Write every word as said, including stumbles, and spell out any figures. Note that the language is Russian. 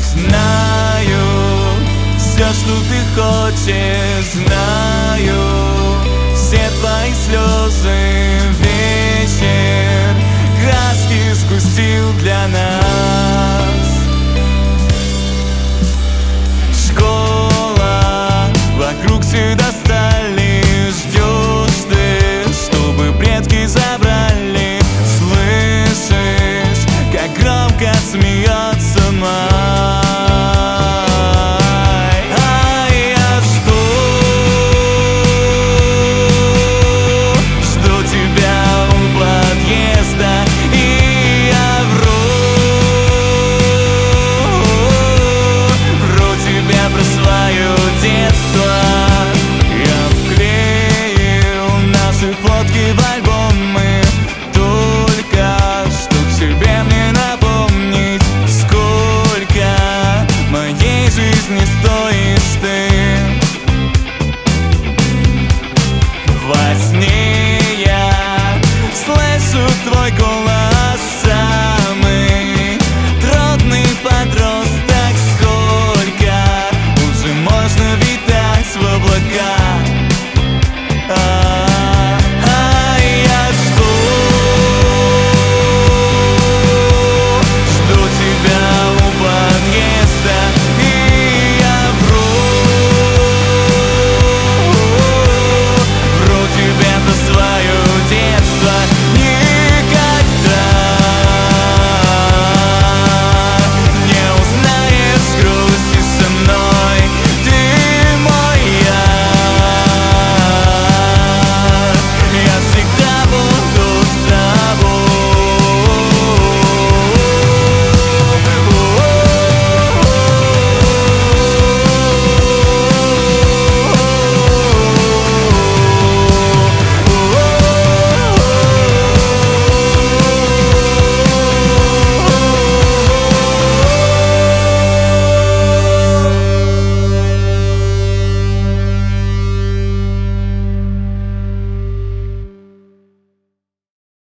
Знаю все, что ты хочешь, знаю все твои слезы. Вечер краски сгустил для нас. Школа, вокруг всегда стали. Ждешь ты, чтобы предки забрали. Слышишь, как громко смеялись.